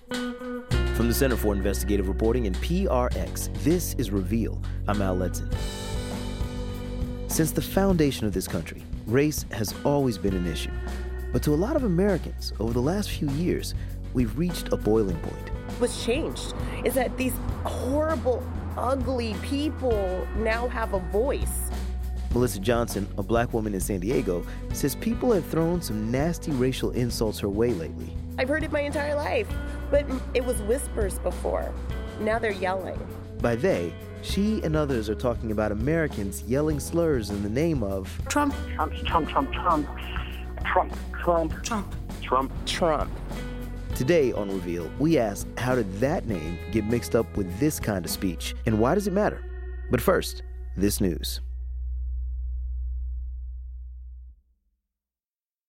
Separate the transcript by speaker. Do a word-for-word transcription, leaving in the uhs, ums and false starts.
Speaker 1: From the Center for Investigative Reporting and P R X, this is Reveal. I'm Al Letson. Since the foundation of this country, race has always been an issue. But to a lot of Americans, over the last few years, we've reached a boiling point.
Speaker 2: What's changed is that these horrible, ugly people now have a voice.
Speaker 1: Melissa Johnson, a black woman in San Diego, says people have thrown some nasty racial insults her way lately.
Speaker 2: I've heard it my entire life, but it was whispers before. Now they're yelling.
Speaker 1: By they, she and others are talking about Americans yelling slurs in the name of
Speaker 3: Trump.
Speaker 4: Trump, Trump, Trump, Trump. Trump, Trump,
Speaker 3: Trump.
Speaker 4: Trump,
Speaker 2: Trump.
Speaker 1: Today on Reveal, we ask, how did that name get mixed up with this kind of speech, and why does it matter? But first, this news.